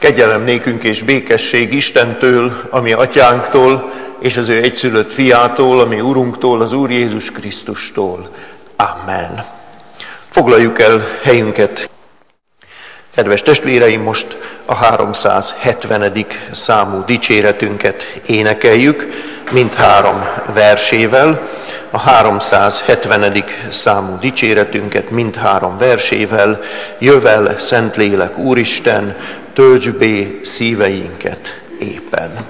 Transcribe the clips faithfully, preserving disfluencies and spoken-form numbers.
Kegyelem nékünk és békesség Istentől, ami atyánktól, és az ő egyszülött fiától, ami Urunktól, az Úr Jézus Krisztustól. Amen. Foglaljuk el helyünket. Kedves testvéreim, most a háromszázhetvenedik számú dicséretünket énekeljük, mindhárom versével. A háromszázhetvenedik számú dicséretünket mindhárom versével. Jövel, Szentlélek Úristen, töltsd bé szíveinket éppen.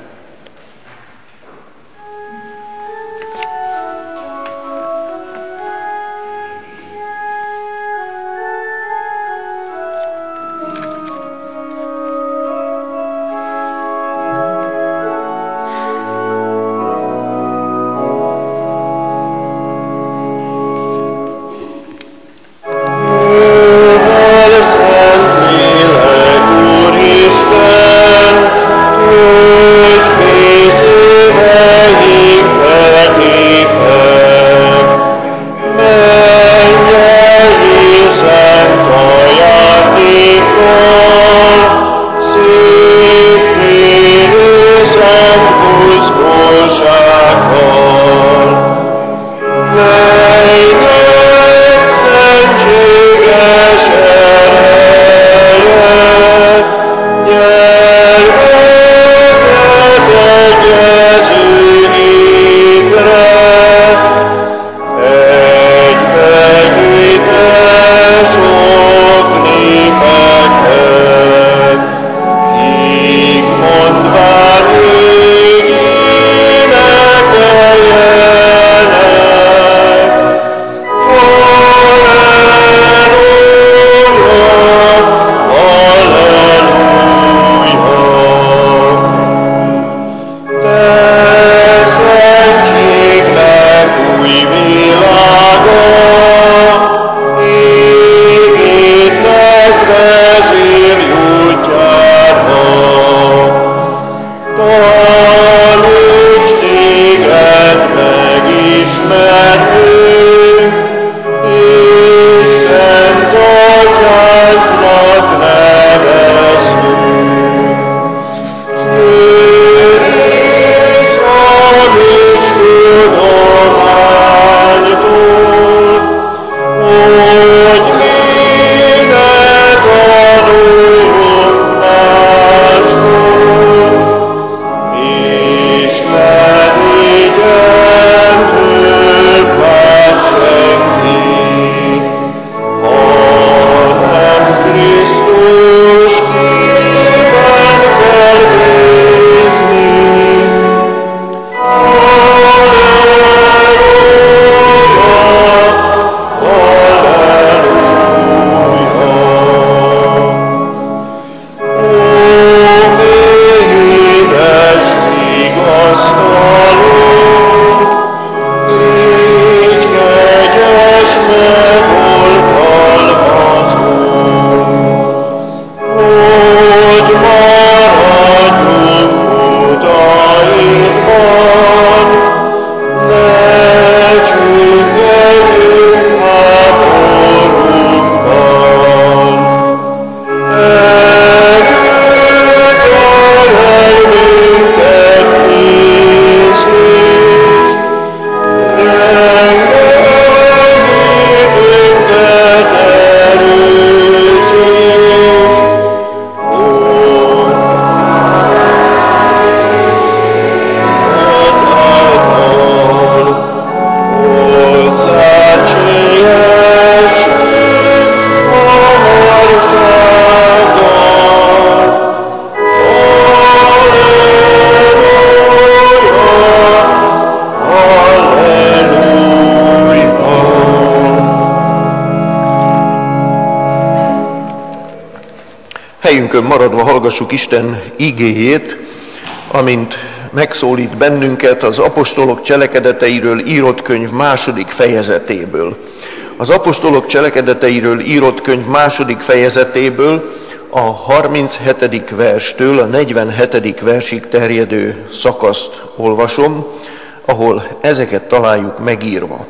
Helyünkön maradva hallgassuk Isten igéjét, amint megszólít bennünket az apostolok cselekedeteiről írott könyv második fejezetéből. Az apostolok cselekedeteiről írott könyv második fejezetéből a harminchetedik verstől a negyvenhetedik versig terjedő szakaszt olvasom, ahol ezeket találjuk megírva.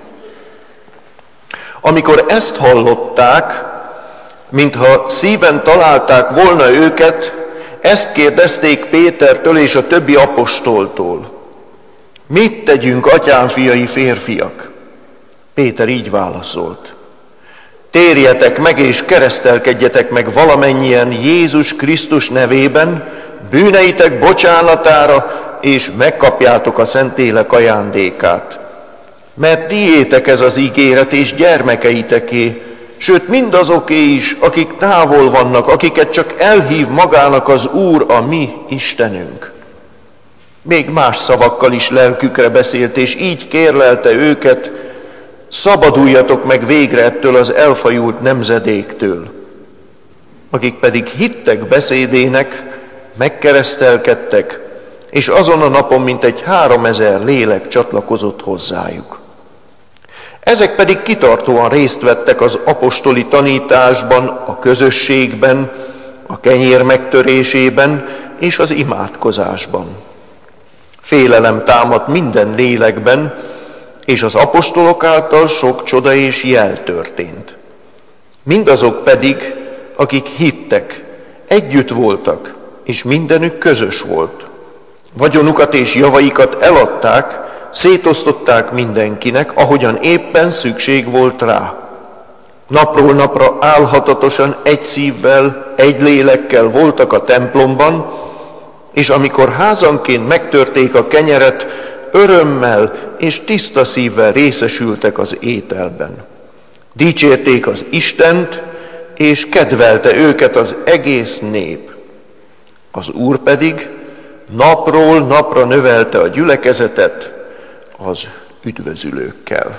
Amikor ezt hallották, mintha szíven találták volna őket, Ezt kérdezték Pétertől és a többi apostoltól. Mit tegyünk, atyám fiai férfiak? Péter így válaszolt. Térjetek meg és keresztelkedjetek meg valamennyien Jézus Krisztus nevében, bűneitek bocsánatára, és megkapjátok a Szentlélek ajándékát. Mert tiétek ez az ígéret, és gyermekeiteké, sőt mindazoké is, akik távol vannak, akiket csak elhív magának az Úr, a mi Istenünk. Még más szavakkal is lelkükre beszélt, és így kérlelte őket, szabaduljatok meg végre ettől az elfajult nemzedéktől. Akik pedig hittek beszédének, megkeresztelkedtek, és azon a napon mintegy háromezer lélek csatlakozott hozzájuk. Ezek pedig kitartóan részt vettek az apostoli tanításban, a közösségben, a kenyér megtörésében és az imádkozásban. Félelem támadt minden lélekben, és az apostolok által sok csoda és jel történt. Mindazok pedig, akik hittek, együtt voltak, és mindenük közös volt. Vagyonukat és javaikat eladták, szétosztották mindenkinek, ahogyan éppen szükség volt rá. Napról napra álhatatosan egy szívvel, egy lélekkel voltak a templomban, és amikor házanként megtörték a kenyeret, örömmel és tiszta szívvel részesültek az ételben. Dicsérték az Istent, és kedvelte őket az egész nép. Az Úr pedig napról napra növelte a gyülekezetet az üdvözülőkkel.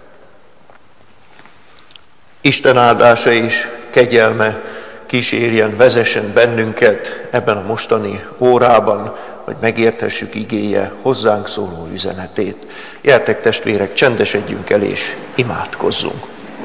Isten áldása és kegyelme kísérjen, vezessen bennünket ebben a mostani órában, hogy megérthessük igéje hozzánk szóló üzenetét. Gyertek testvérek, csendesedjünk el és imádkozzunk.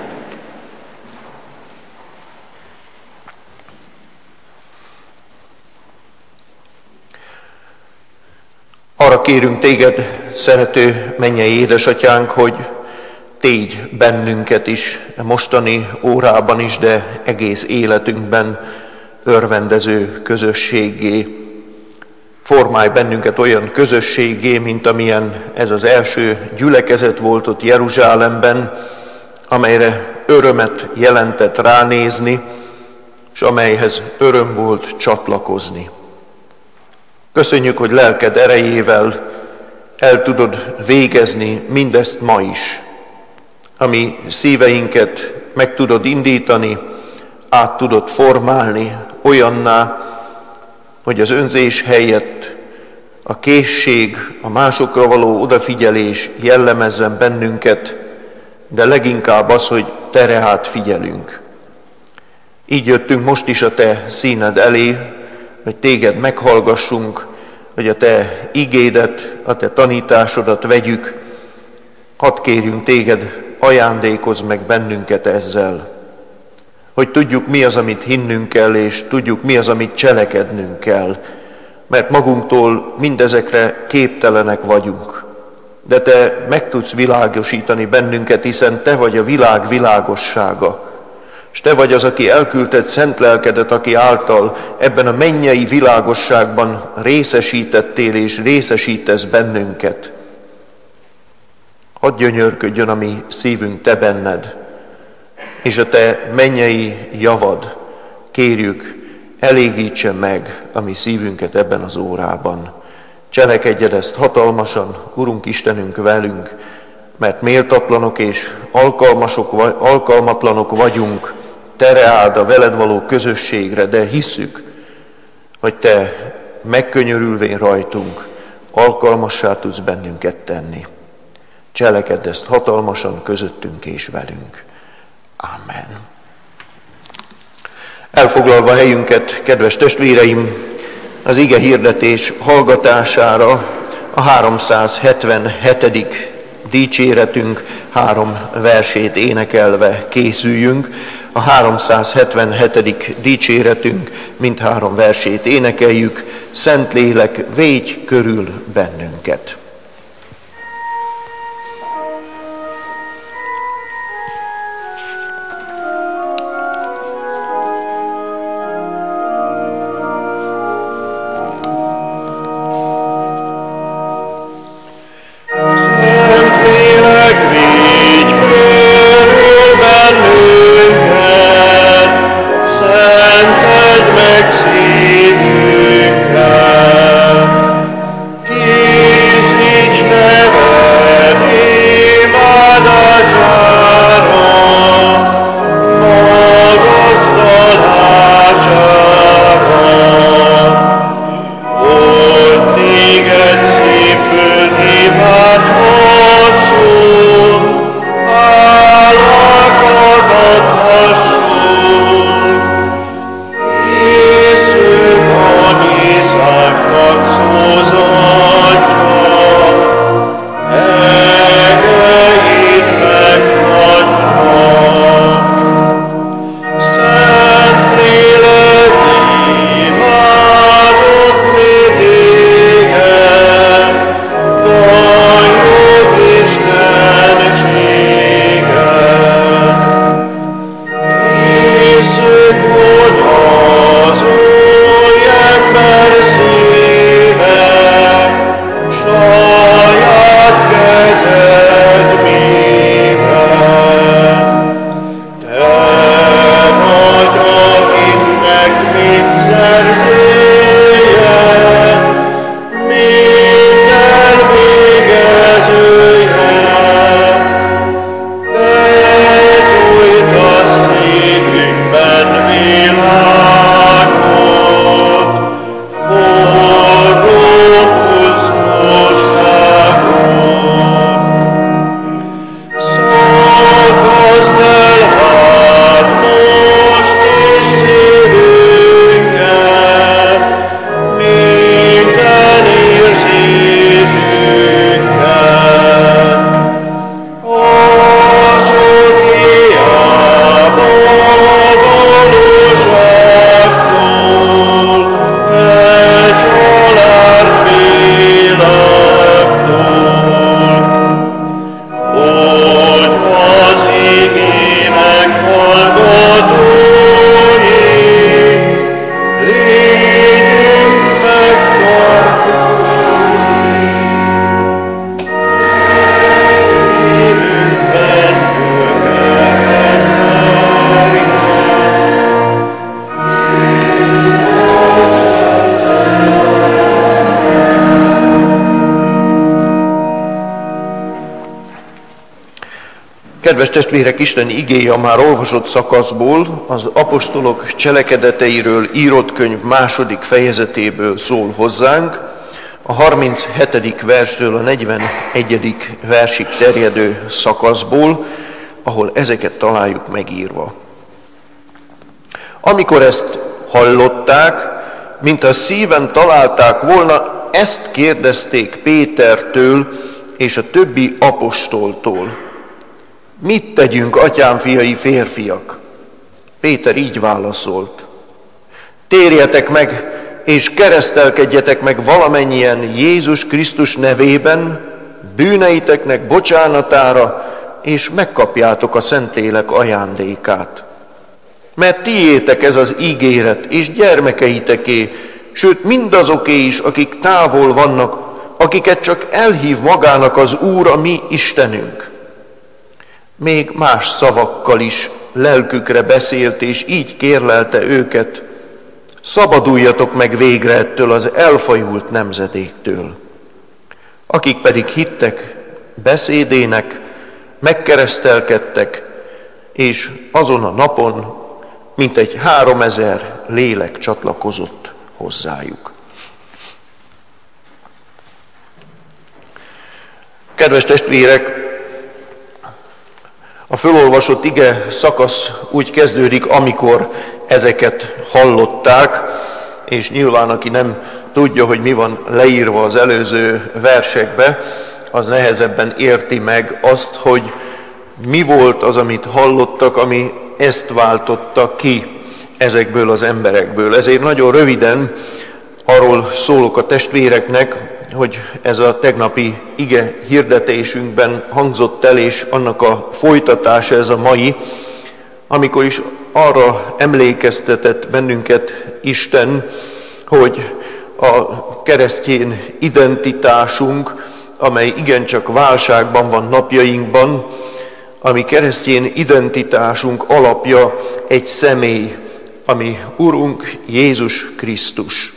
Arra kérünk téged, szerető mennyei édesatyánk, hogy tégy bennünket is, a mostani órában is, de egész életünkben örvendező közösséggé. Formálj bennünket olyan közösséggé, mint amilyen ez az első gyülekezet volt ott Jeruzsálemben, amelyre örömet jelentett ránézni, és amelyhez öröm volt csatlakozni. Köszönjük, hogy lelked erejével el tudod végezni mindezt ma is, ami szíveinket meg tudod indítani, át tudod formálni olyanná, hogy az önzés helyett a készség, a másokra való odafigyelés jellemezzen bennünket, de leginkább az, hogy tereát figyelünk. Így jöttünk most is a te színed elé, hogy téged meghallgassunk, hogy a te igédet, a te tanításodat vegyük. Hadd kérjünk téged, ajándékozz meg bennünket ezzel, hogy tudjuk, mi az, amit hinnünk kell, és tudjuk, mi az, amit cselekednünk kell, mert magunktól mindezekre képtelenek vagyunk. De te meg tudsz világosítani bennünket, hiszen te vagy a világ világossága, és te vagy az, aki elküldted szent lelkedet, aki által ebben a mennyei világosságban részesítettél és részesítesz bennünket. Hadd gyönyörködjön a mi szívünk te benned, és a te mennyei javad, kérjük, elégítse meg a mi szívünket ebben az órában. Cselekedjed ezt hatalmasan, Urunk Istenünk, velünk, mert méltatlanok és alkalmasok, alkalmatlanok vagyunk, tereáld a veled való közösségre, de hisszük, hogy te megkönyörülvén rajtunk alkalmassá tudsz bennünket tenni. Cselekedd ezt hatalmasan közöttünk és velünk. Amen. Elfoglalva helyünket, kedves testvéreim, az ige hirdetés hallgatására a háromszázhetvenhetedik dicséretünk három versét énekelve készüljünk. A háromszázhetvenhetedik dicséretünk mindhárom versét énekeljük. Szentlélek, védj körül bennünket! Kedves testvérek, Isten igéje a már olvasott szakaszból, az apostolok cselekedeteiről írott könyv második fejezetéből szól hozzánk, a harminchetedik verstől a negyvenegyedik versig terjedő szakaszból, ahol ezeket találjuk megírva. Amikor ezt hallották, mint a szíven találták volna, ezt kérdezték Pétertől és a többi apostoltól. Mit tegyünk, atyám fiai férfiak? Péter így válaszolt. Térjetek meg, és keresztelkedjetek meg valamennyien Jézus Krisztus nevében, bűneiteknek bocsánatára, és megkapjátok a Szentlélek ajándékát. Mert tiétek ez az ígéret, és gyermekeiteké, sőt mindazoké is, akik távol vannak, akiket csak elhív magának az Úr, a mi Istenünk. Még más szavakkal is lelkükre beszélt, és így kérlelte őket, szabaduljatok meg végre ettől az elfajult nemzedéktől. Akik pedig hittek beszédének, megkeresztelkedtek, és azon a napon mintegy háromezer lélek csatlakozott hozzájuk. Kedves testvérek, a fölolvasott ige szakasz úgy kezdődik, amikor ezeket hallották, és nyilván aki nem tudja, hogy mi van leírva az előző versekbe, az nehezebben érti meg azt, hogy mi volt az, amit hallottak, ami ezt váltotta ki ezekből az emberekből. Ezért nagyon röviden arról szólok a testvéreknek, hogy ez a tegnapi ige hirdetésünkben hangzott el, és annak a folytatása ez a mai, amikor is arra emlékeztetett bennünket Isten, hogy a keresztény identitásunk, amely igencsak válságban van napjainkban, ami keresztény identitásunk alapja egy személy, ami Urunk Jézus Krisztus.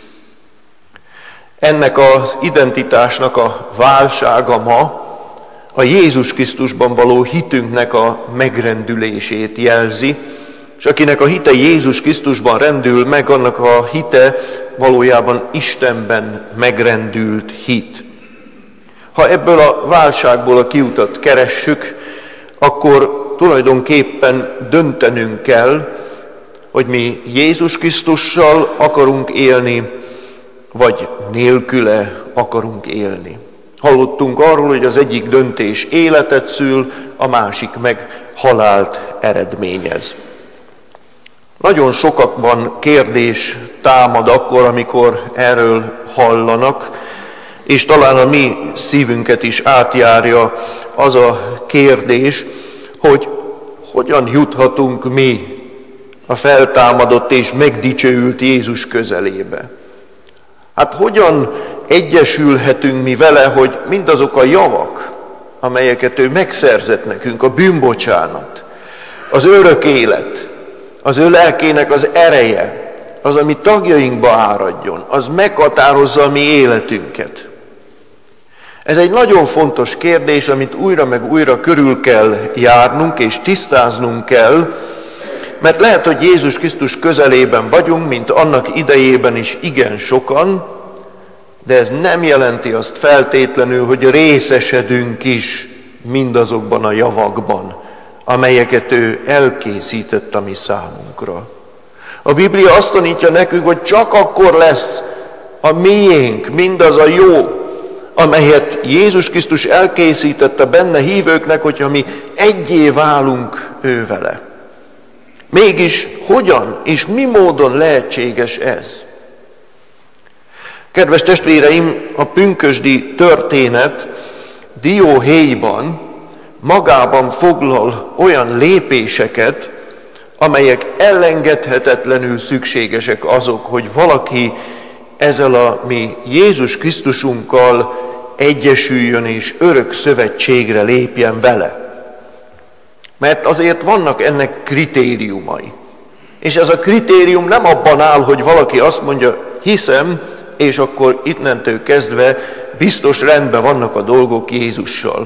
Ennek az identitásnak a válsága ma a Jézus Krisztusban való hitünknek a megrendülését jelzi, és akinek a hite Jézus Krisztusban rendül meg, annak a hite valójában Istenben megrendült hit. Ha ebből a válságból a kiutat keressük, akkor tulajdonképpen döntenünk kell, hogy mi Jézus Krisztussal akarunk élni, vagy nélküle akarunk élni. Hallottunk arról, hogy az egyik döntés életet szül, a másik meg halált eredményez. Nagyon sokakban kérdés támad akkor, amikor erről hallanak, és talán a mi szívünket is átjárja az a kérdés, hogy hogyan juthatunk mi a feltámadott és megdicsőült Jézus közelébe. Hát hogyan egyesülhetünk mi vele, hogy mindazok a javak, amelyeket ő megszerzett nekünk, a bűnbocsánat, az örök élet, az ő lelkének az ereje, az, ami tagjainkba áradjon, az meghatározza a mi életünket. Ez egy nagyon fontos kérdés, amit újra meg újra körül kell járnunk és tisztáznunk kell, mert lehet, hogy Jézus Krisztus közelében vagyunk, mint annak idejében is igen sokan, de ez nem jelenti azt feltétlenül, hogy részesedünk is mindazokban a javakban, amelyeket ő elkészített a mi számunkra. A Biblia azt tanítja nekünk, hogy csak akkor lesz a miénk mindaz a jó, amelyet Jézus Krisztus elkészített a benne hívőknek, hogyha mi egyé válunk ő vele. Mégis hogyan és mi módon lehetséges ez? Kedves testvéreim, a pünkösdi történet dióhéjban magában foglal olyan lépéseket, amelyek elengedhetetlenül szükségesek azok, hogy valaki ezzel a mi Jézus Krisztusunkkal egyesüljön és örök szövetségre lépjen vele. Mert azért vannak ennek kritériumai. És ez a kritérium nem abban áll, hogy valaki azt mondja, hiszem, és akkor innentől kezdve biztos rendben vannak a dolgok Jézussal.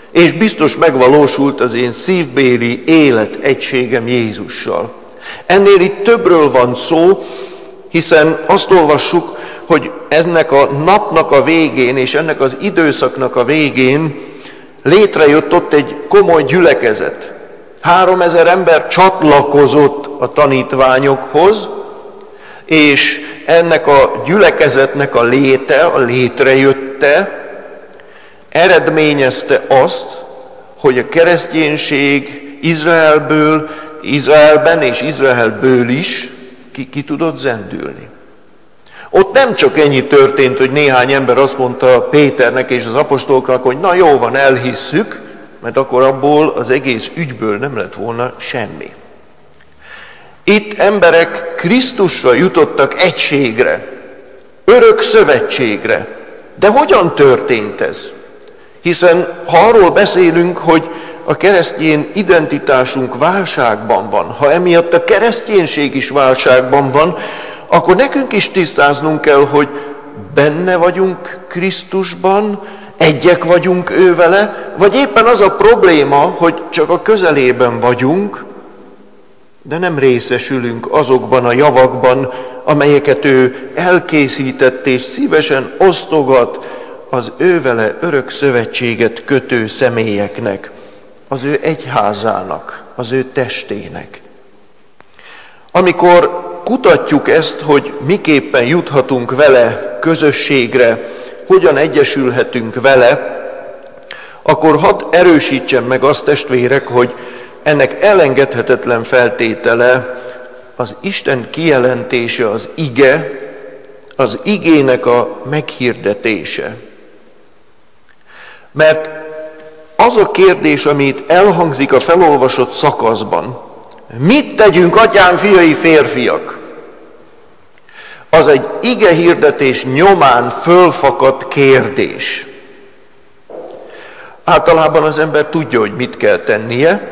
és biztos megvalósult az én szívbéli életegységem Jézussal. Ennél itt többről van szó, hiszen azt olvassuk, hogy ennek a napnak a végén és ennek az időszaknak a végén létrejött ott egy komoly gyülekezet. Háromezer ember csatlakozott a tanítványokhoz, és ennek a gyülekezetnek a léte, a létrejötte eredményezte azt, hogy a kereszténység Izraelből, Izraelben és Izraelből is ki, ki tudott zendülni. Ott nem csak ennyi történt, hogy néhány ember azt mondta Péternek és az apostoloknak, hogy na jó van, elhisszük, mert akkor abból az egész ügyből nem lett volna semmi. Itt emberek Krisztusra jutottak egységre, örök szövetségre. De hogyan történt ez? Hiszen ha arról beszélünk, hogy a keresztény identitásunk válságban van, ha emiatt a kereszténység is válságban van, akkor nekünk is tisztáznunk kell, hogy benne vagyunk Krisztusban, egyek vagyunk ő vele, vagy éppen az a probléma, hogy csak a közelében vagyunk, de nem részesülünk azokban a javakban, amelyeket ő elkészített és szívesen osztogat az ő vele örök szövetséget kötő személyeknek, az ő egyházának, az ő testének. Amikor kutatjuk ezt, hogy miképpen juthatunk vele közösségre, hogyan egyesülhetünk vele, akkor hadd erősítsem meg azt, testvérek, hogy ennek elengedhetetlen feltétele az Isten kijelentése, az ige, az igének a meghirdetése. Mert az a kérdés, ami itt elhangzik a felolvasott szakaszban, mit tegyünk, atyám, fiai, férfiak? Az egy ige hirdetés nyomán fölfakadt kérdés. Általában az ember tudja, hogy mit kell tennie,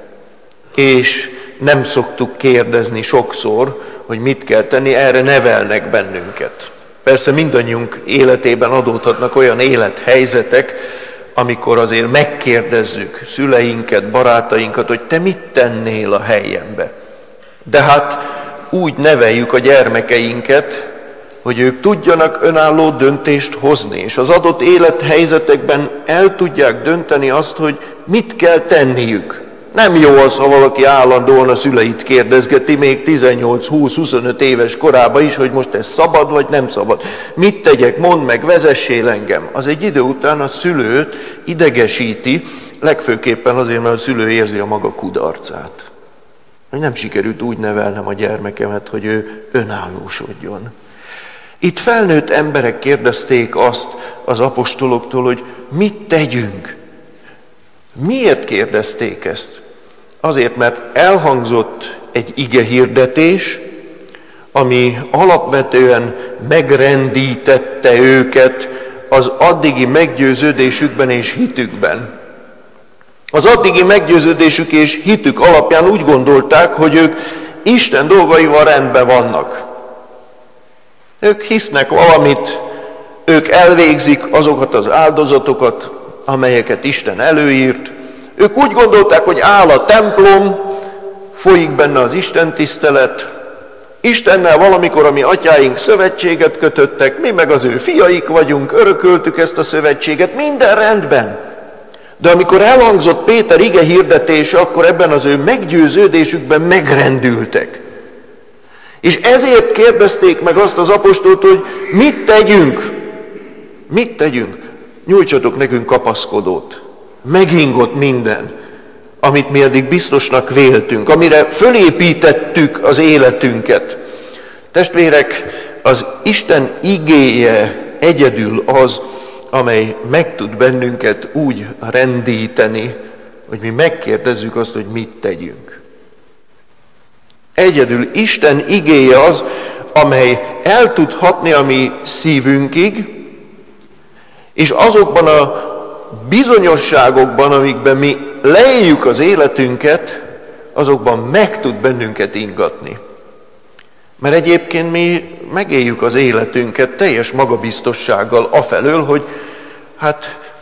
és nem szoktuk kérdezni sokszor, hogy mit kell tenni, erre nevelnek bennünket. Persze mindannyiunk életében adódhatnak olyan élethelyzetek, amikor azért megkérdezzük szüleinket, barátainkat, hogy te mit tennél a helyembe. De hát úgy neveljük a gyermekeinket, hogy ők tudjanak önálló döntést hozni, és az adott élethelyzetekben el tudják dönteni azt, hogy mit kell tenniük. Nem jó az, ha valaki állandóan a szüleit kérdezgeti, még tizennyolc-húsz-huszonöt éves korában is, hogy most ez szabad vagy nem szabad. Mit tegyek, mondd meg, vezessél engem. Az egy idő után a szülőt idegesíti, legfőképpen azért, mert a szülő érzi a maga kudarcát. Nem sikerült úgy nevelnem a gyermekemet, hogy ő önállósodjon. Itt felnőtt emberek kérdezték azt az apostoloktól, hogy mit tegyünk. Miért kérdezték ezt? Azért, mert elhangzott egy igehirdetés, ami alapvetően megrendítette őket az addigi meggyőződésükben és hitükben. Az addigi meggyőződésük és hitük alapján úgy gondolták, hogy ők Isten dolgaival rendben vannak. Ők hisznek valamit, ők elvégzik azokat az áldozatokat, amelyeket Isten előírt. Ők úgy gondolták, hogy áll a templom, folyik benne az Isten tisztelet, Istennel valamikor a mi atyáink szövetséget kötöttek, mi meg az ő fiaik vagyunk, örököltük ezt a szövetséget, minden rendben. De amikor elhangzott Péter ige hirdetése, akkor ebben az ő meggyőződésükben megrendültek. És ezért kérdezték meg azt az apostolt, hogy mit tegyünk? Mit tegyünk? Nyújtsatok nekünk kapaszkodót. Megingott minden, amit mi eddig biztosnak véltünk, amire fölépítettük az életünket. Testvérek, az Isten igéje egyedül az, amely meg tud bennünket úgy rendíteni, hogy mi megkérdezzük azt, hogy mit tegyünk. Egyedül Isten igéje az, amely el tud hatni a mi szívünkig, és azokban a bizonyosságokban, amikben mi leéljük az életünket, azokban meg tud bennünket ingatni. Mert egyébként mi megéljük az életünket teljes magabiztossággal afelől, hogy hát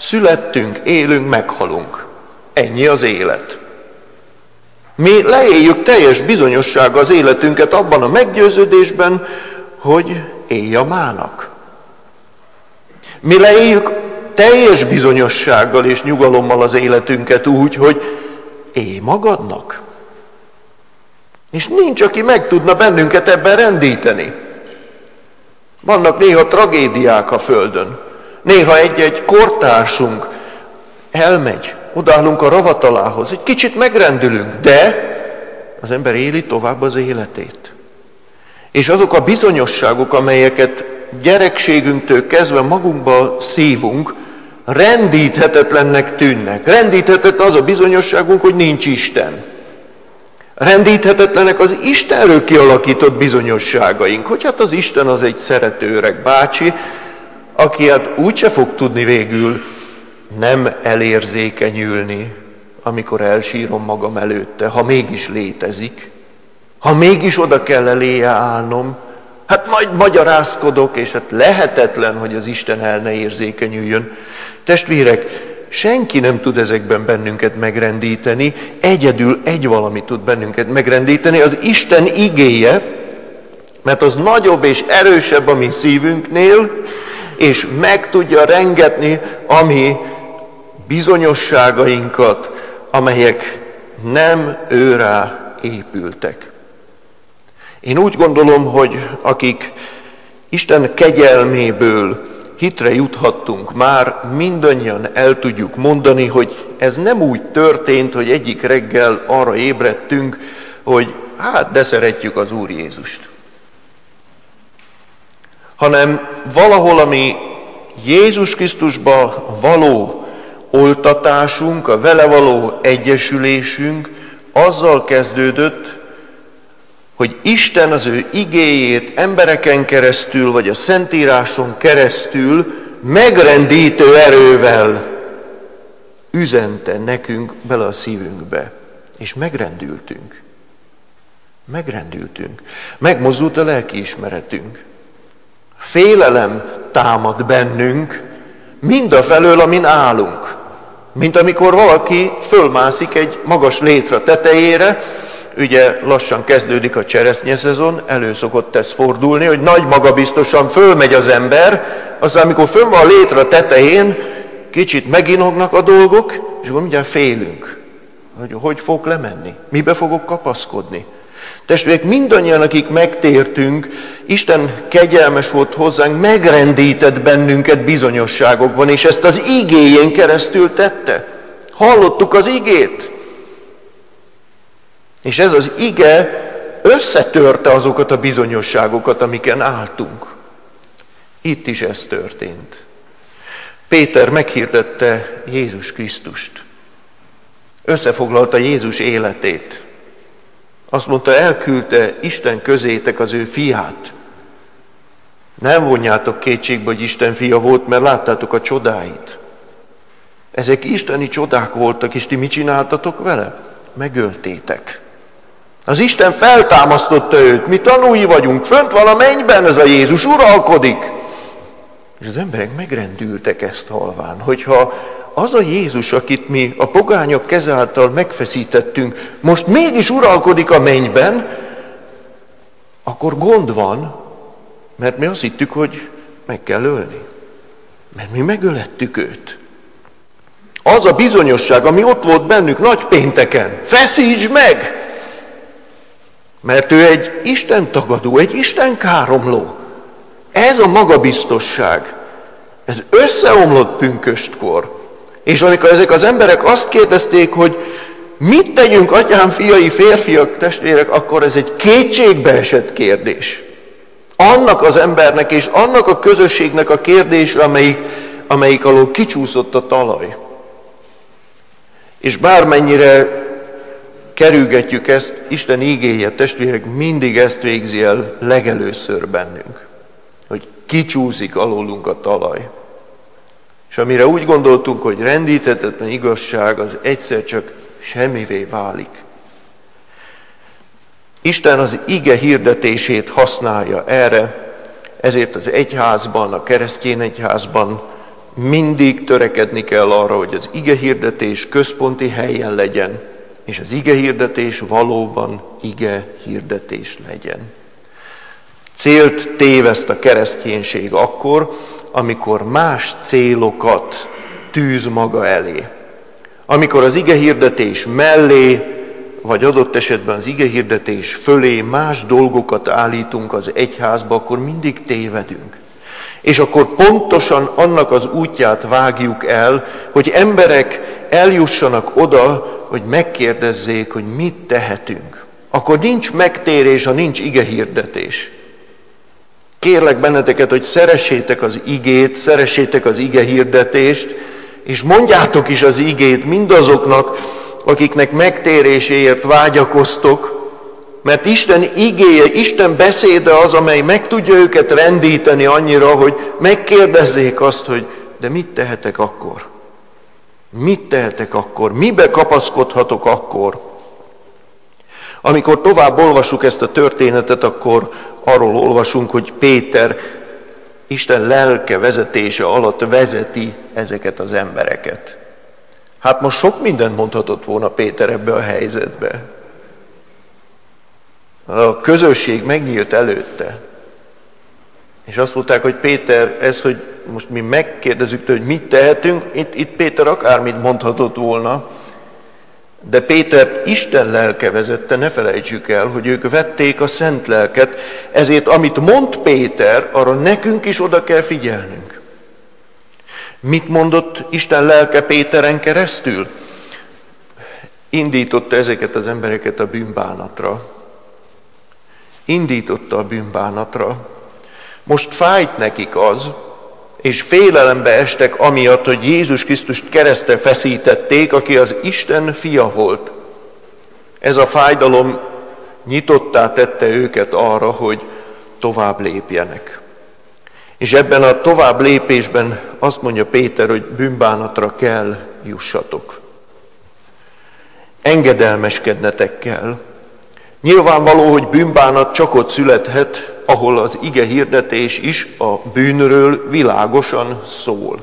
születtünk, élünk, meghalunk. Ennyi az élet. Mi leéljük teljes bizonyossággal az életünket abban a meggyőződésben, hogy élj a mának. Mi leéljük teljes bizonyossággal és nyugalommal az életünket úgy, hogy élj magadnak. És nincs, aki meg tudna bennünket ebben rendíteni. Vannak néha tragédiák a földön. Néha egy-egy kortársunk elmegy, odállunk a ravatalához, egy kicsit megrendülünk, de az ember éli tovább az életét. És azok a bizonyosságok, amelyeket gyerekségünktől kezdve magunkba szívunk, rendíthetetlennek tűnnek. Rendíthetetlen az a bizonyosságunk, hogy nincs Isten. Rendíthetetlenek az Istenről kialakított bizonyosságaink, hogy hát az Isten az egy szerető öreg bácsi, aki hát úgyse fog tudni végül nem elérzékenyülni, amikor elsírom magam előtte, ha mégis létezik, ha mégis oda kell eléje állnom, hát majd magyarázkodok, és hát lehetetlen, hogy az Isten el ne érzékenyüljön. Testvérek, senki nem tud ezekben bennünket megrendíteni, egyedül egy valami tud bennünket megrendíteni, az Isten igéje, mert az nagyobb és erősebb a mi szívünknél, és meg tudja rengetni a mi bizonyosságainkat, amelyek nem őrá épültek. Én úgy gondolom, hogy akik Isten kegyelméből hitre juthattunk, már mindannyian el tudjuk mondani, hogy ez nem úgy történt, hogy egyik reggel arra ébredtünk, hogy hát de szeretjük az Úr Jézust. Hanem valahol, ami Jézus Krisztusba való oltatásunk, a vele való egyesülésünk azzal kezdődött, hogy Isten az ő igéjét embereken keresztül, vagy a Szentíráson keresztül megrendítő erővel üzente nekünk bele a szívünkbe. És megrendültünk. Megrendültünk. Megmozdult a lelkiismeretünk. Félelem támad bennünk, mindafelől, amin állunk. Mint amikor valaki fölmászik egy magas létra tetejére, ugye lassan kezdődik a cseresznyeszezon, elő szokott ez fordulni, hogy nagy magabiztosan fölmegy az ember, aztán amikor fönn van a létra tetején, kicsit meginognak a dolgok, és akkor mindjárt félünk, hogy hogy fog lemenni, mibe fogok kapaszkodni. Testvérek, mindannyian, akik megtértünk, Isten kegyelmes volt hozzánk, megrendített bennünket bizonyosságokban, és ezt az igéjén keresztül tette. Hallottuk az igét. És ez az ige összetörte azokat a bizonyosságokat, amiken álltunk. Itt is ez történt. Péter meghirdette Jézus Krisztust. Összefoglalta Jézus életét. Azt mondta, elküldte Isten közétek az ő fiát. Nem vonjátok kétségbe, hogy Isten fia volt, mert láttátok a csodáit. Ezek isteni csodák voltak, és ti mit csináltatok vele? Megöltétek. Az Isten feltámasztotta őt, mi tanúi vagyunk, fönt van a mennyben ez a Jézus, uralkodik. És az emberek megrendültek ezt halván, hogyha az a Jézus, akit mi a pogányok keze által megfeszítettünk, most mégis uralkodik a mennyben, akkor gond van, mert mi azt hittük, hogy meg kell ölni. Mert mi megölettük őt. Az a bizonyosság, ami ott volt bennük nagy pénteken, feszítsd meg! Mert ő egy Isten tagadó, egy Isten káromló. Ez a magabiztosság. Ez összeomlott pünköstkor. És amikor ezek az emberek azt kérdezték, hogy mit tegyünk, atyám, fiai, férfiak, testvérek, akkor ez egy kétségbeesett kérdés. Annak az embernek és annak a közösségnek a kérdése, amelyik, amelyik alól kicsúszott a talaj. És bármennyire kerülgetjük ezt, Isten igéje, testvérek, mindig ezt végzi el legelőször bennünk, hogy kicsúszik alólunk a talaj. És amire úgy gondoltunk, hogy rendíthetetlen igazság, az egyszer csak semmivé válik. Isten az ige hirdetését használja erre, ezért az egyházban, a keresztény egyházban mindig törekedni kell arra, hogy az igehirdetés központi helyen legyen, és az igehirdetés valóban igehirdetés legyen. Célt téveszt a kereszténység akkor, amikor más célokat tűz maga elé. Amikor az igehirdetés mellé, vagy adott esetben az igehirdetés fölé más dolgokat állítunk az egyházba, akkor mindig tévedünk. És akkor pontosan annak az útját vágjuk el, hogy emberek eljussanak oda, hogy megkérdezzék, hogy mit tehetünk. Akkor nincs megtérés, ha nincs igehirdetés. Kérlek benneteket, hogy szeressétek az igét, szeressétek az igehirdetést, és mondjátok is az igét mindazoknak, akiknek megtéréséért vágyakoztok, mert Isten igéje, Isten beszéde az, amely meg tudja őket rendíteni annyira, hogy megkérdezzék azt, hogy de mit tehetek akkor? Mit tehetek akkor? Mibe kapaszkodhatok akkor? Amikor tovább olvassuk ezt a történetet, akkor arról olvasunk, hogy Péter Isten lelke vezetése alatt vezeti ezeket az embereket. Hát most sok mindent mondhatott volna Péter ebbe a helyzetbe. A közösség megnyílt előtte. És azt mondták, hogy Péter, ez, hogy most mi megkérdezzük tőle, hogy mit tehetünk, itt, itt Péter akármit mondhatott volna, de Péter Isten lelke vezette, ne felejtsük el, hogy ők vették a szent lelket, ezért amit mond Péter, arra nekünk is oda kell figyelnünk. Mit mondott Isten lelke Péteren keresztül? Indította ezeket az embereket a bűnbánatra. Indította a bűnbánatra. Most fájt nekik az, és félelembe estek amiatt, hogy Jézus Krisztust keresztre feszítették, aki az Isten fia volt. Ez a fájdalom nyitottá tette őket arra, hogy tovább lépjenek. És ebben a tovább lépésben azt mondja Péter, hogy bűnbánatra kell jussatok. Engedelmeskednetek kell. Nyilvánvaló, hogy bűnbánat csak ott születhet, ahol az ige hirdetés is a bűnről világosan szól.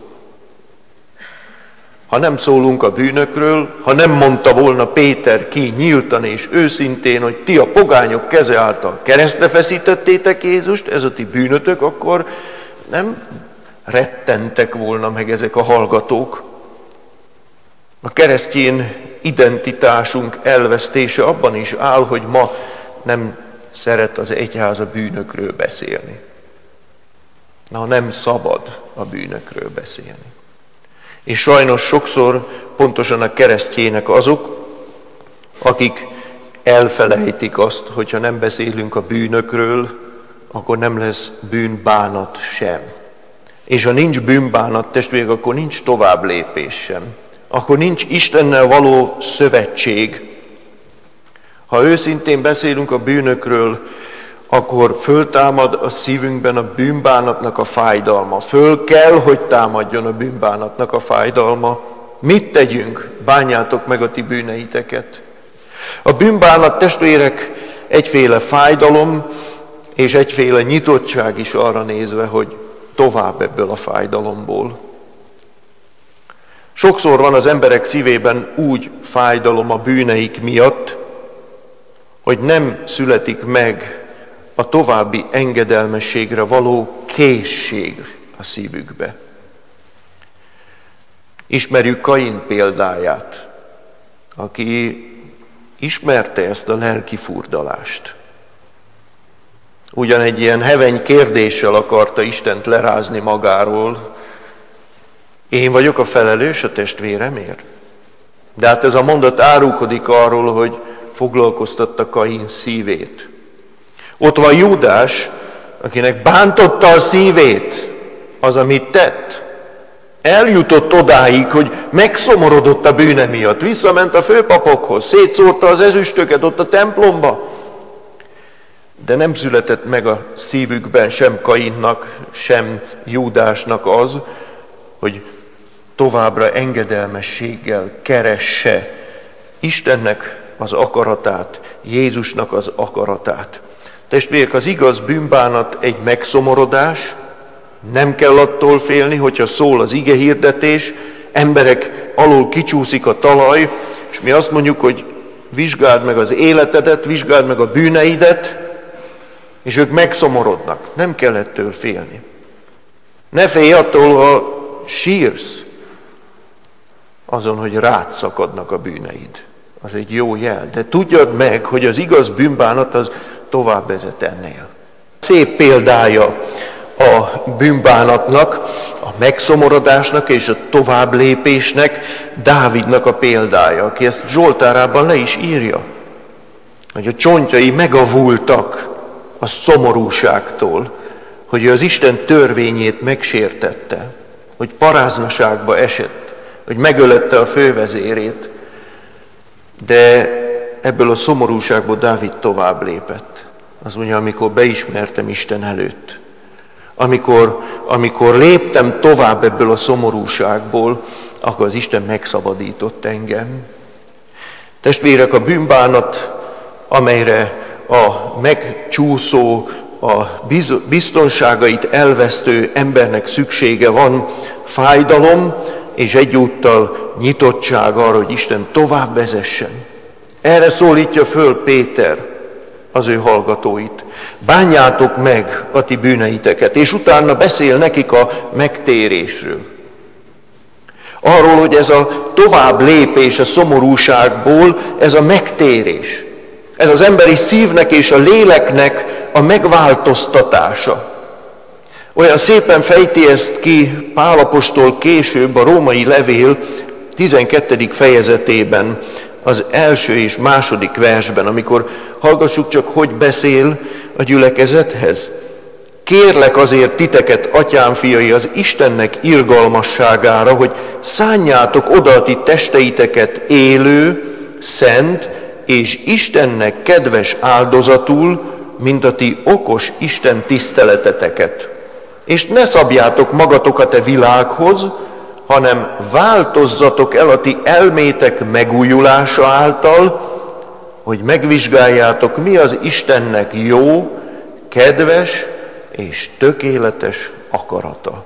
Ha nem szólunk a bűnökről, ha nem mondta volna Péter ki nyíltan és őszintén, hogy ti a pogányok keze által keresztre feszítettétek Jézust, ez a ti bűnötök, akkor nem rettentek volna meg ezek a hallgatók. A keresztény identitásunk elvesztése abban is áll, hogy ma nem szeret az egyház a bűnökről beszélni. Na, nem szabad a bűnökről beszélni. És sajnos sokszor pontosan a keresztjének azok, akik elfelejtik azt, hogyha nem beszélünk a bűnökről, akkor nem lesz bűnbánat sem. És ha nincs bűnbánat, testvérek, akkor nincs tovább lépés sem. Akkor nincs Istennel való szövetség. Ha őszintén beszélünk a bűnökről, akkor föltámad a szívünkben a bűnbánatnak a fájdalma. Föl kell, hogy támadjon a bűnbánatnak a fájdalma. Mit tegyünk? Bánjátok meg a ti bűneiteket. A bűnbánat, testvérek, egyféle fájdalom, és egyféle nyitottság is arra nézve, hogy tovább ebből a fájdalomból. Sokszor van az emberek szívében úgy fájdalom a bűneik miatt, hogy nem születik meg a további engedelmességre való készség a szívükbe. Ismerjük Kain példáját, aki ismerte ezt a lelki furdalást. Ugyan egy ilyen heveny kérdéssel akarta Istent lerázni magáról. Én vagyok a felelős a testvéremért? De hát ez a mondat árulkodik arról, hogy foglalkoztatta Kain szívét. Ott van Júdás, akinek bántotta a szívét az, amit tett. Eljutott odáig, hogy megszomorodott a bűne miatt. Visszament a főpapokhoz, szétszórta az ezüstöket ott a templomba. De nem született meg a szívükben sem Kainnak, sem Júdásnak az, hogy továbbra engedelmességgel keresse Istennek az akaratát, Jézusnak az akaratát. Testvérek, az igaz bűnbánat egy megszomorodás, Nem kell attól félni, hogyha szól az ige hirdetés, emberek alól kicsúszik a talaj, és mi azt mondjuk, hogy vizsgáld meg az életedet, vizsgáld meg a bűneidet, és ők megszomorodnak. Nem kell ettől félni. Ne félj attól, ha sírsz azon, hogy rád szakadnak a bűneid. Az egy jó jel. De tudjad meg, hogy az igaz bűnbánat az tovább vezet ennél. Szép példája a bűnbánatnak, a megszomorodásnak és a továbblépésnek Dávidnak a példája, aki ezt Zsoltárában le is írja, hogy a csontjai megavultak a szomorúságtól, hogy ő az Isten törvényét megsértette, hogy paráznaságba esett, hogy megölette a fővezérét, de ebből a szomorúságból Dávid tovább lépett. Az mondja, amikor beismertem Isten előtt. Amikor, amikor léptem tovább ebből a szomorúságból, akkor az Isten megszabadított engem. Testvérek, a bűnbánat, amelyre a megcsúszó, a biztonságait elvesztő embernek szüksége van, fájdalom és egyúttal nyitottság arra, hogy Isten tovább vezessen. Erre szólítja föl Péter az ő hallgatóit. Bánjátok meg a ti bűneiteket, és utána beszél nekik a megtérésről. Arról, hogy ez a tovább lépés a szomorúságból, ez a megtérés. Ez az emberi szívnek és a léleknek a megváltoztatása. Olyan szépen fejti ezt ki Pál apostol később a római levél tizenkettedik fejezetében, az első és második versben, amikor hallgassuk csak, hogy beszél a gyülekezethez. Kérlek azért titeket, atyám fiai, az Istennek irgalmasságára, hogy szánjátok oda a ti testeiteket élő, szent és Istennek kedves áldozatul, mint a ti okos Isten tiszteleteteket. És ne szabjátok magatokat e világhoz, hanem változzatok el a ti elmétek megújulása által, hogy megvizsgáljátok, mi az Istennek jó, kedves és tökéletes akarata.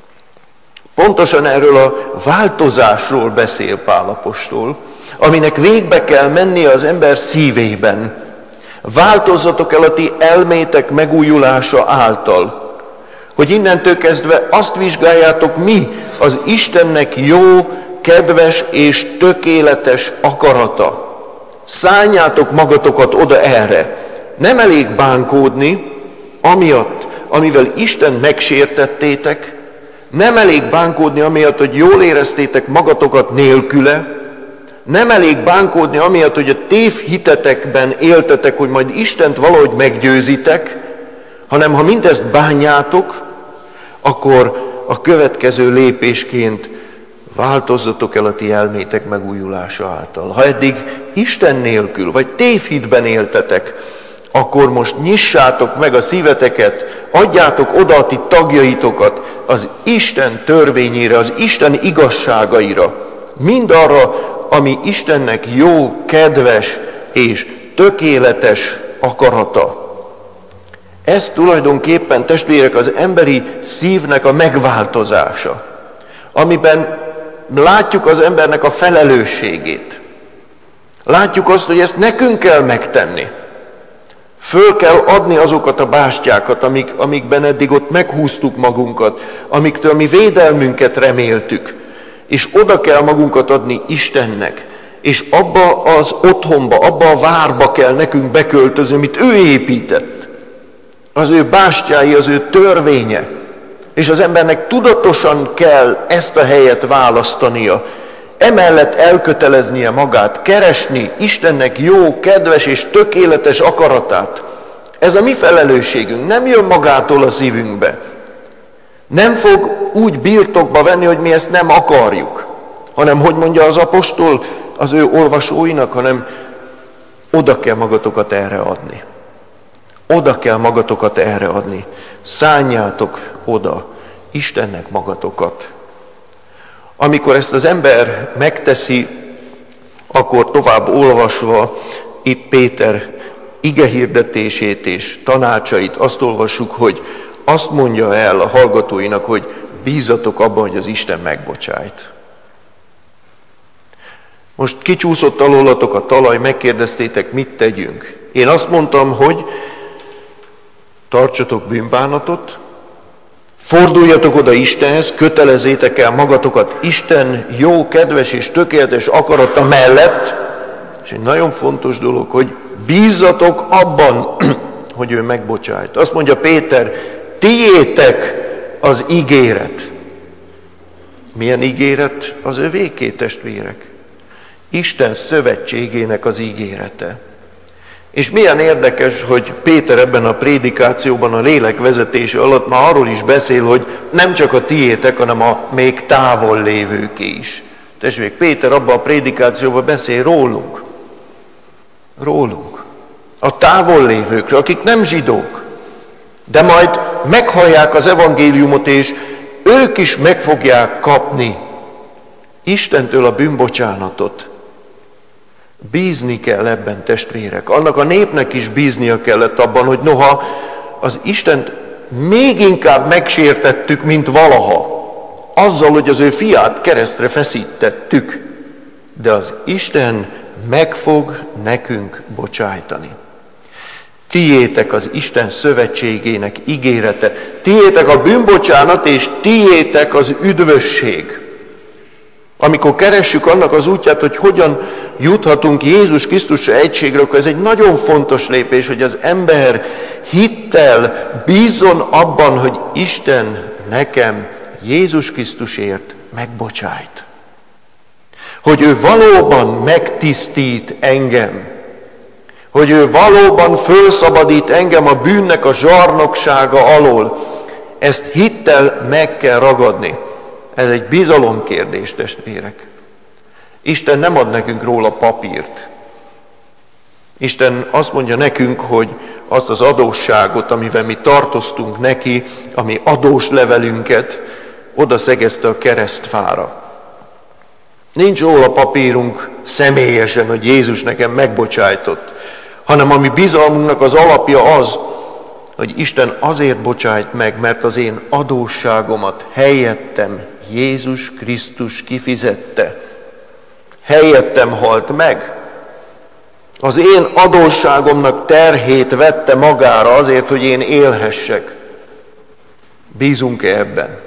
Pontosan erről a változásról beszél Pál apostol, aminek végbe kell mennie az ember szívében. Változzatok el a ti elmétek megújulása által, hogy innentől kezdve azt vizsgáljátok, mi az Istennek jó, kedves és tökéletes akarata. Szánjátok magatokat oda erre. Nem elég bánkódni, amiatt, amivel Isten megsértettétek, nem elég bánkódni amiatt, hogy jól éreztétek magatokat nélküle, nem elég bánkódni amiatt, hogy a tévhitetekben éltetek, hogy majd Istent valahogy meggyőzitek, hanem ha mindezt bánjátok, akkor a következő lépésként változzatok el a ti elmétek megújulása által. Ha eddig Isten nélkül, vagy tévhitben éltetek, akkor most nyissátok meg a szíveteket, adjátok oda a ti tagjaitokat az Isten törvényére, az Isten igazságaira, mindarra, ami Istennek jó, kedves és tökéletes akarata. Ez tulajdonképpen, testvérek, az emberi szívnek a megváltozása, amiben látjuk az embernek a felelősségét. Látjuk azt, hogy ezt nekünk kell megtenni. Föl kell adni azokat a bástyákat, amik, amikben eddig ott meghúztuk magunkat, amiktől mi védelmünket reméltük, és oda kell magunkat adni Istennek, és abba az otthonba, abba a várba kell nekünk beköltözni, amit ő épített. Az ő bástyái, az ő törvénye. És az embernek tudatosan kell ezt a helyet választania, emellett elköteleznie magát, keresni Istennek jó, kedves és tökéletes akaratát. Ez a mi felelősségünk, nem jön magától a szívünkbe. Nem fog úgy birtokba venni, hogy mi ezt nem akarjuk, hanem, hogy mondja az apostol az ő olvasóinak, hanem oda kell magatokat erre adni. Oda kell magatokat erre adni. Szánjátok oda Istennek magatokat. Amikor ezt az ember megteszi, akkor tovább olvasva itt Péter igehirdetését és tanácsait azt olvassuk, hogy azt mondja el a hallgatóinak, hogy bízzatok abban, hogy az Isten megbocsájt. Most kicsúszott alólatok a talaj, megkérdeztétek, mit tegyünk. Én azt mondtam, hogy tartsatok bűnbánatot, forduljatok oda Istenhez, kötelezzétek el magatokat Isten jó, kedves és tökéletes akarata mellett, és egy nagyon fontos dolog, hogy bízzatok abban, hogy ő megbocsájt. Azt mondja Péter, tiétek az ígéret. Milyen ígéret? Az övéké, testvérek. Isten szövetségének az ígérete. És milyen érdekes, hogy Péter ebben a prédikációban a lélek vezetése alatt már arról is beszél, hogy nem csak a tiétek, hanem a még távol lévőké is. Testvérek, Péter abban a prédikációban beszél rólunk. Rólunk. A távol lévőkről, akik nem zsidók, de majd meghallják az evangéliumot, és ők is meg fogják kapni Istentől a bűnbocsánatot. Bízni kell ebben, testvérek. Annak a népnek is bíznia kellett abban, hogy noha az Istent még inkább megsértettük, mint valaha, azzal, hogy az ő fiát keresztre feszítettük, de az Isten meg fog nekünk bocsájtani. Tiétek az Isten szövetségének ígérete, tiétek a bűnbocsánat, és tiétek az üdvösség. Amikor keressük annak az útját, hogy hogyan juthatunk Jézus Krisztusra egységre, akkor ez egy nagyon fontos lépés, hogy az ember hittel bízzon abban, hogy Isten nekem Jézus Krisztusért megbocsájt. Hogy ő valóban megtisztít engem. Hogy ő valóban fölszabadít engem a bűnnek a zsarnoksága alól. Ezt hittel meg kell ragadni. Ez egy bizalomkérdés, testvérek. Isten nem ad nekünk róla papírt. Isten azt mondja nekünk, hogy azt az adósságot, amivel mi tartoztunk neki, ami adós levelünket, oda szegezte a keresztfára. Nincs róla papírunk személyesen, hogy Jézus nekem megbocsájtott, hanem a mi bizalmunknak az alapja az, hogy Isten azért bocsájt meg, mert az én adósságomat helyettem Jézus Krisztus kifizette. Helyettem halt meg. Az én adósságomnak terhét vette magára azért, hogy én élhessek. Bízunk-e ebben?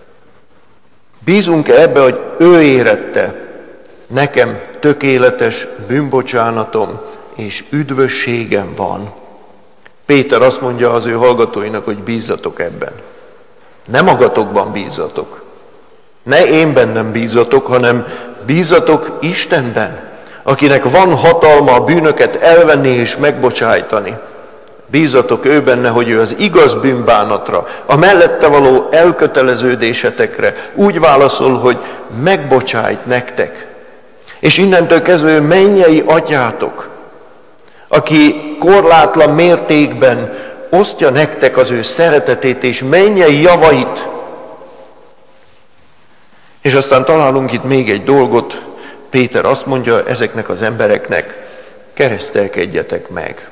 Bízunk-e ebben, hogy ő érette nekem tökéletes bűnbocsánatom és üdvösségem van? Péter azt mondja az ő hallgatóinak, hogy bízzatok ebben. Ne magatokban bízzatok. Ne én bennem bízzatok, hanem bízzatok Istenben, akinek van hatalma a bűnöket elvenni és megbocsájtani. Bízzatok ő benne, hogy ő az igaz bűnbánatra, a mellette való elköteleződésetekre úgy válaszol, hogy megbocsájt nektek. És innentől kezdve ő mennyei atyátok, aki korlátlan mértékben osztja nektek az ő szeretetét és mennyei javait. És aztán találunk itt még egy dolgot, Péter azt mondja ezeknek az embereknek, keresztelkedjetek meg.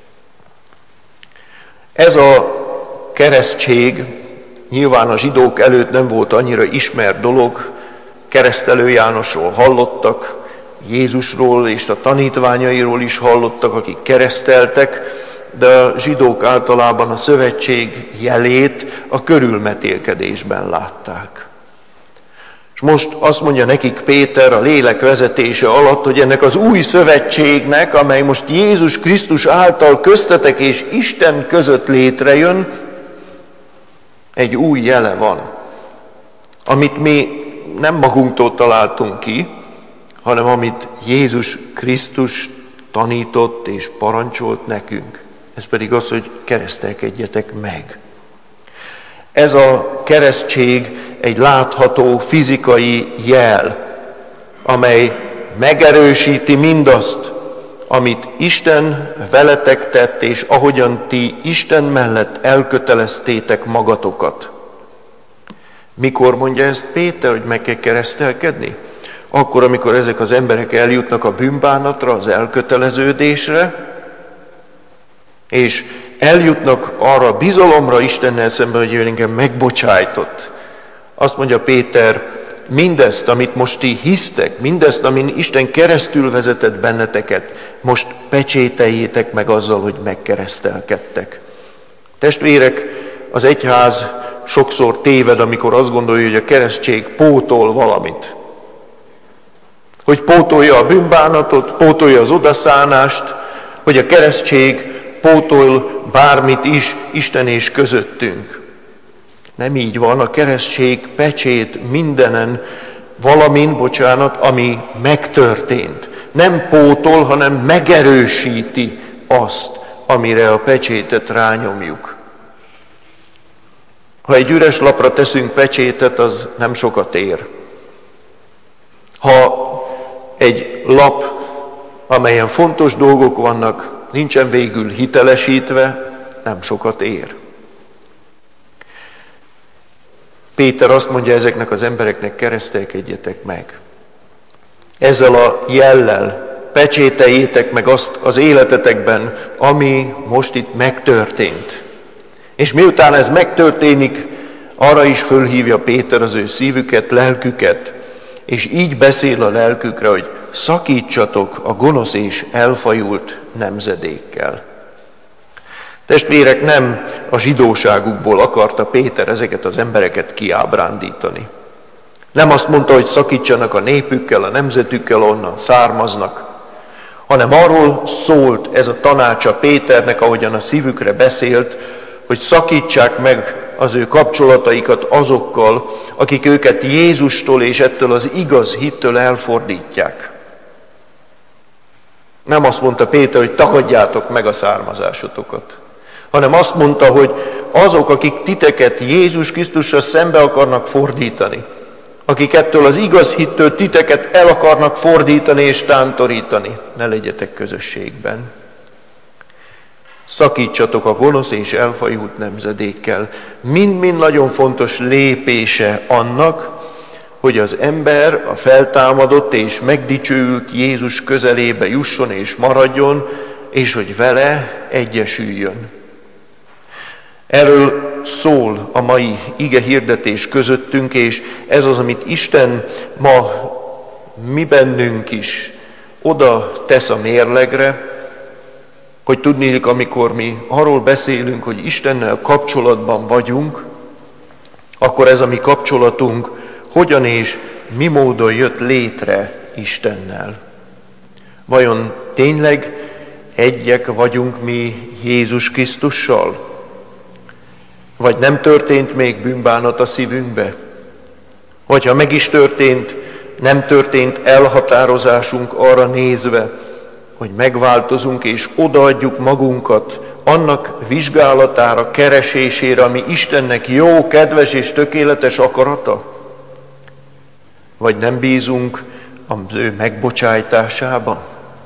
Ez a keresztség nyilván a zsidók előtt nem volt annyira ismert dolog, Keresztelő Jánosról hallottak, Jézusról és a tanítványairól is hallottak, akik kereszteltek, de a zsidók általában a szövetség jelét a körülmetélkedésben látták. És most azt mondja nekik Péter a lélek vezetése alatt, hogy ennek az új szövetségnek, amely most Jézus Krisztus által köztetek és Isten között létrejön, egy új jele van, amit mi nem magunktól találtunk ki, hanem amit Jézus Krisztus tanított és parancsolt nekünk. Ez pedig az, hogy keresztelkedjetek meg. Ez a keresztség egy látható fizikai jel, amely megerősíti mindazt, amit Isten veletek tett, és ahogyan ti Isten mellett elköteleztétek magatokat. Mikor mondja ezt Péter, hogy meg kell keresztelkedni? Akkor, amikor ezek az emberek eljutnak a bűnbánatra, az elköteleződésre, és eljutnak arra a bizalomra Istennel szemben, hogy ő engem megbocsájtott. Azt mondja Péter, mindezt, amit most ti hisztek, mindezt, amin Isten keresztül vezetett benneteket, most pecsételjétek meg azzal, hogy megkeresztelkedtek. Testvérek, az egyház sokszor téved, amikor azt gondolja, hogy a keresztség pótol valamit. Hogy pótolja a bűnbánatot, pótolja az odaszánást, hogy a keresztség pótol bármit is Isten és közöttünk. Nem így van, a keresztség pecsét mindenen, valamin, bocsánat, ami megtörtént. Nem pótol, hanem megerősíti azt, amire a pecsétet rányomjuk. Ha egy üres lapra teszünk pecsétet, az nem sokat ér. Ha egy lap, amelyen fontos dolgok vannak, nincsen végül hitelesítve, nem sokat ér. Péter azt mondja ezeknek az embereknek, keresztelkedjetek meg. Ezzel a jellel pecsételjétek meg azt az életetekben, ami most itt megtörtént. És miután ez megtörténik, arra is fölhívja Péter az ő szívüket, lelküket, és így beszél a lelkükre, hogy szakítsatok a gonosz és elfajult nemzedékkel. Testvérek, nem a zsidóságukból akarta Péter ezeket az embereket kiábrándítani. Nem azt mondta, hogy szakítsanak a népükkel, a nemzetükkel, onnan származnak, hanem arról szólt ez a tanácsa Péternek, ahogyan a szívükre beszélt, hogy szakítsák meg az ő kapcsolataikat azokkal, akik őket Jézustól és ettől az igaz hittől elfordítják. Nem azt mondta Péter, hogy tagadjátok meg a származásotokat, hanem azt mondta, hogy azok, akik titeket Jézus Krisztussal szembe akarnak fordítani, akik ettől az igaz hittől titeket el akarnak fordítani és tántorítani, ne legyetek közösségben. Szakítsatok a gonosz és elfajult nemzedékkel. Mind-mind nagyon fontos lépése annak, hogy az ember a feltámadott és megdicsőült Jézus közelébe jusson és maradjon, és hogy vele egyesüljön. Erről szól a mai ige hirdetés közöttünk, és ez az, amit Isten ma mi bennünk is oda tesz a mérlegre, hogy tudnélik, amikor mi arról beszélünk, hogy Istennel kapcsolatban vagyunk, akkor ez a mi kapcsolatunk hogyan és mi módon jött létre Istennel. Vajon tényleg egyek vagyunk mi Jézus Krisztussal? Vagy nem történt még bűnbánat a szívünkbe? Vagy ha meg is történt, nem történt elhatározásunk arra nézve, hogy megváltozunk és odaadjuk magunkat annak vizsgálatára, keresésére, ami Istennek jó, kedves és tökéletes akarata? Vagy nem bízunk az ő megbocsájtásában?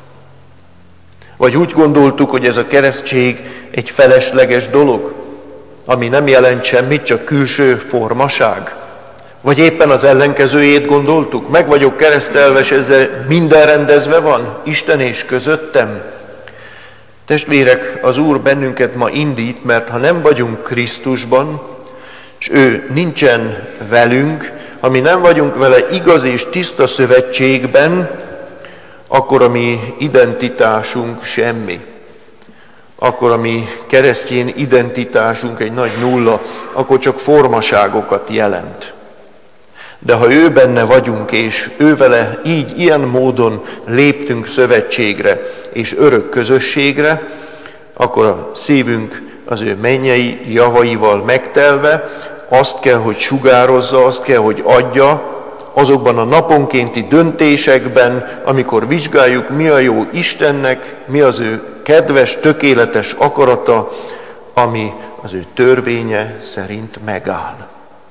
Vagy úgy gondoltuk, hogy ez a keresztség egy felesleges dolog, ami nem jelent semmit, csak külső formaság? Vagy éppen az ellenkezőjét gondoltuk? Meg vagyok keresztelve, és ezzel minden rendezve van, Isten és közöttem? Testvérek, az Úr bennünket ma indít, mert ha nem vagyunk Krisztusban, és ő nincsen velünk, ha mi nem vagyunk vele igaz és tiszta szövetségben, akkor a mi identitásunk semmi. Akkor a mi keresztény identitásunk egy nagy nulla, akkor csak formaságokat jelent. De ha ő benne vagyunk, és ő vele így, ilyen módon léptünk szövetségre és örök közösségre, akkor a szívünk az ő mennyei javaival megtelve azt kell, hogy sugározza, azt kell, hogy adja azokban a naponkénti döntésekben, amikor vizsgáljuk, mi a jó Istennek, mi az ő kedves, tökéletes akarata, ami az ő törvénye szerint megáll.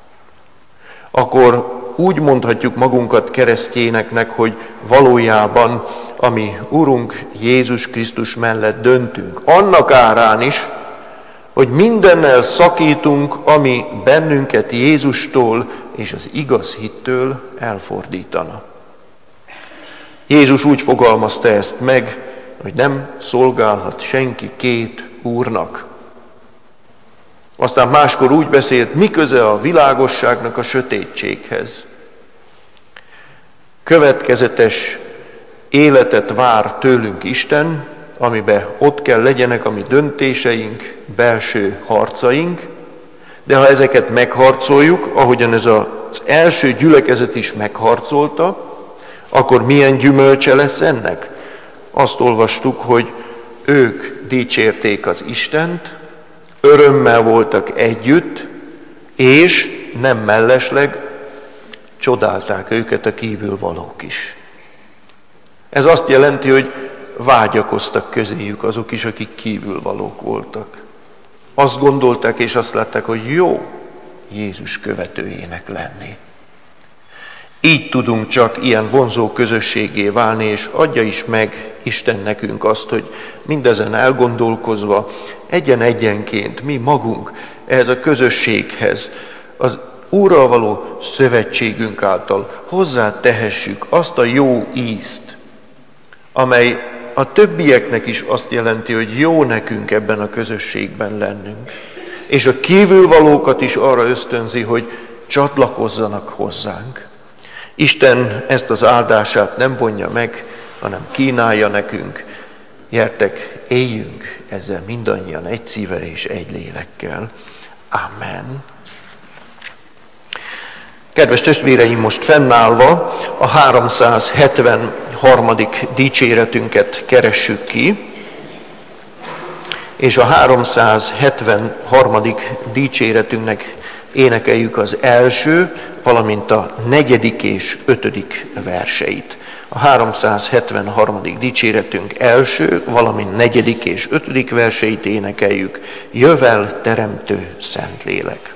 Akkor úgy mondhatjuk magunkat keresztényeknek, hogy valójában a mi Urunk Jézus Krisztus mellett döntünk. Annak árán is, hogy mindennel szakítunk, ami bennünket Jézustól és az igaz hittől elfordítana. Jézus úgy fogalmazta ezt meg, hogy nem szolgálhat senki két úrnak. Aztán máskor úgy beszélt, mi köze a világosságnak a sötétséghez. Következetes életet vár tőlünk Isten, amiben ott kell legyenek a mi döntéseink, belső harcaink, de ha ezeket megharcoljuk, ahogyan ez az első gyülekezet is megharcolta, akkor milyen gyümölcse lesz ennek? Azt olvastuk, hogy ők dicsérték az Istent, örömmel voltak együtt, és nem mellesleg csodálták őket a kívülvalók is. Ez azt jelenti, hogy vágyakoztak közéjük azok is, akik kívülvalók voltak. Azt gondolták és azt látták, hogy jó Jézus követőjének lenni. Így tudunk csak ilyen vonzó közösségé válni, és adja is meg Isten nekünk azt, hogy mindezen elgondolkozva egyen-egyenként mi magunk ehhez a közösséghez, az Úrral való szövetségünk által hozzá tehessük azt a jó ízt, amely a többieknek is azt jelenti, hogy jó nekünk ebben a közösségben lennünk. És a kívülvalókat is arra ösztönzi, hogy csatlakozzanak hozzánk. Isten ezt az áldását nem vonja meg, hanem kínálja nekünk. Gyertek, éljünk ezzel mindannyian egy szívvel és egy lélekkel. Amen. Kedves testvéreim, most fennállva a háromszázhetvenharmadik dicséretünket keressük ki, és a háromszázhetvenharmadik dicséretünknek énekeljük az első, valamint a negyedik és ötödik verseit. A háromszázhetvenharmadik dicséretünk első, valamint negyedik és ötödik verseit énekeljük. Jövel, teremtő Szentlélek!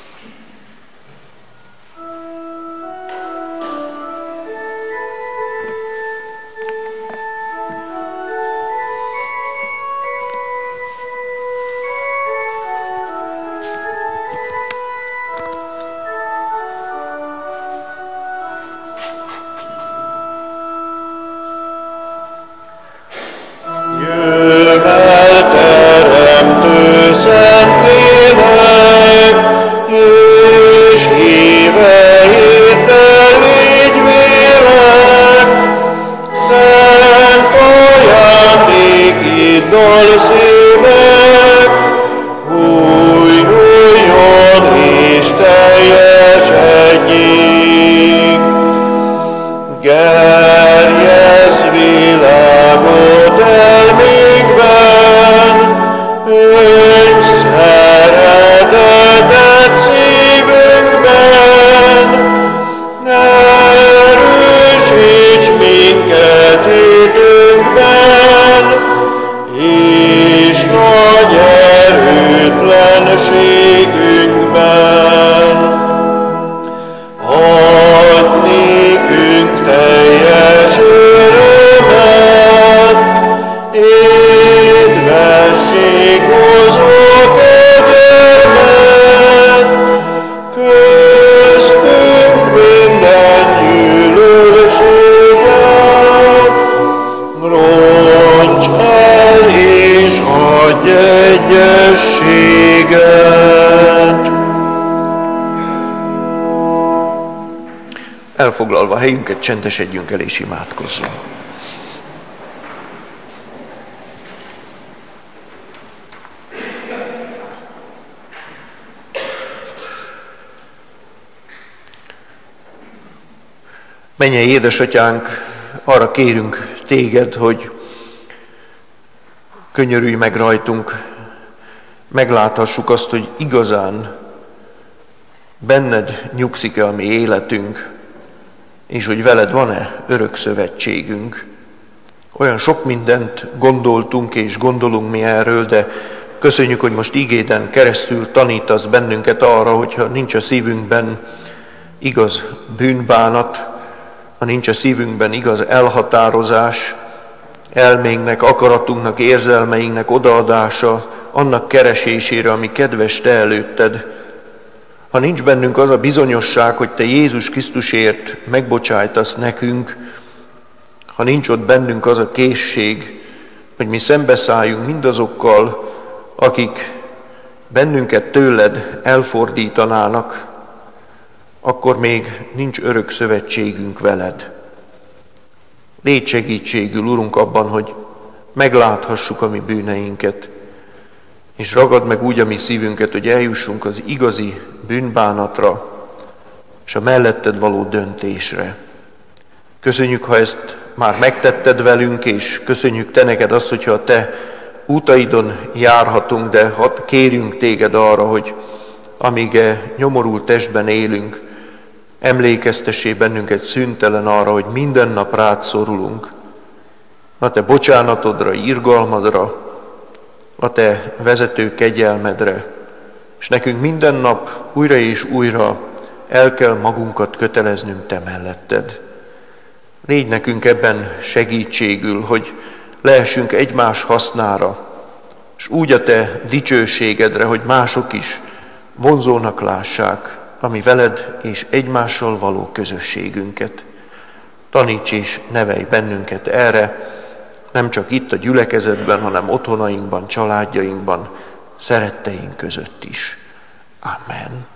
Elfoglalva helyünket, csendesedjünk el és imádkozzunk. Mennyei édesatyánk, arra kérünk téged, hogy könyörülj meg rajtunk, megláthassuk azt, hogy igazán benned nyugszik-e a mi életünk, és hogy veled van-e örök szövetségünk. Olyan sok mindent gondoltunk és gondolunk mi erről, de köszönjük, hogy most igéden keresztül tanítasz bennünket arra, hogyha nincs a szívünkben igaz bűnbánat, ha nincs a szívünkben igaz elhatározás, elménknek, akaratunknak, érzelmeinknek odaadása, annak keresésére, ami kedves te előtted, ha nincs bennünk az a bizonyosság, hogy te Jézus Krisztusért megbocsájtasz nekünk, ha nincs ott bennünk az a készség, hogy mi szembeszálljunk mindazokkal, akik bennünket tőled elfordítanának, akkor még nincs örök szövetségünk veled. Légy segítségül, Urunk, abban, hogy megláthassuk a mi bűneinket, és ragad meg úgy a mi szívünket, hogy eljussunk az igazi bűnbánatra, és a melletted való döntésre. Köszönjük, ha ezt már megtetted velünk, és köszönjük te neked azt, hogyha a te útaidon járhatunk, de hadd kérjünk téged arra, hogy amíg e nyomorult testben élünk, emlékeztessé bennünket szüntelen arra, hogy minden nap rád szorulunk, a te bocsánatodra, irgalmadra, a te vezető kegyelmedre, és nekünk minden nap újra és újra el kell magunkat köteleznünk te melletted. Légy nekünk ebben segítségül, hogy lehessünk egymás hasznára, és úgy a te dicsőségedre, hogy mások is vonzónak lássák a mi veled és egymással való közösségünket. Taníts és nevelj bennünket erre, nem csak itt a gyülekezetben, hanem otthonainkban, családjainkban, szeretteink között is. Amen.